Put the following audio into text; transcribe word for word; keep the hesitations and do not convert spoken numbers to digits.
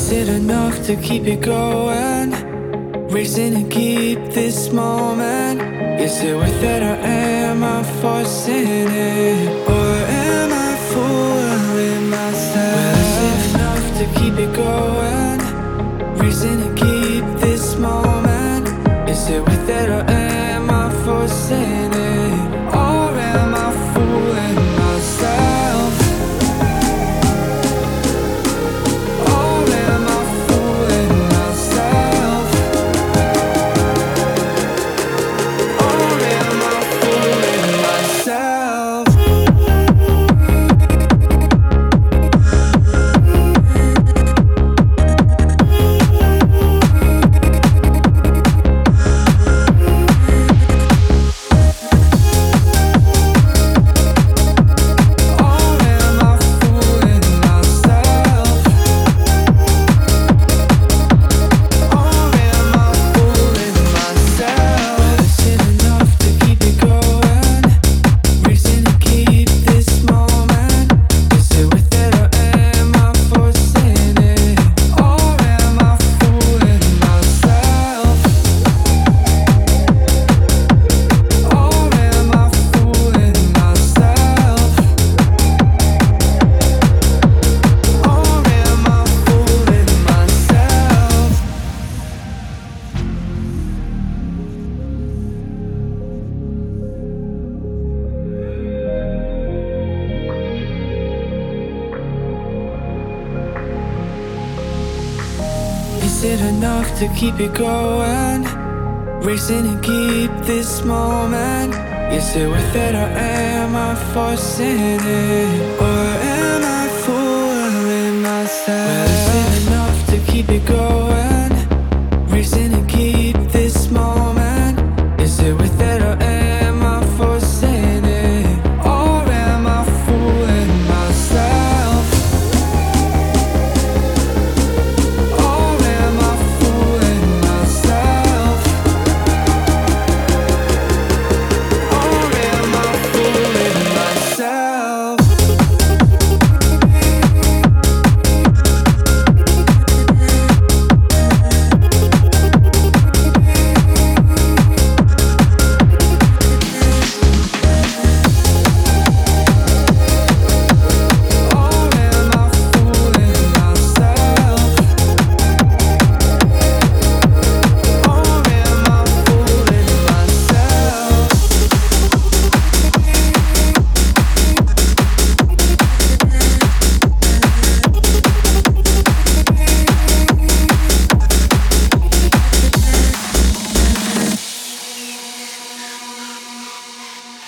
Is it enough to keep it going? Racing and keep this moment. Is it worth it or am I forcing it? Or am I fooling myself? Well, is it enough to keep it going? Racing and keep this moment. Is it worth it or am I forcing it? Or am I fooling myself? Or am I fooling myself? Or am I fooling myself? Is it enough to keep it going? Racing and keep this moment. Is it worth it or am I forcing it? Or am I fooling myself?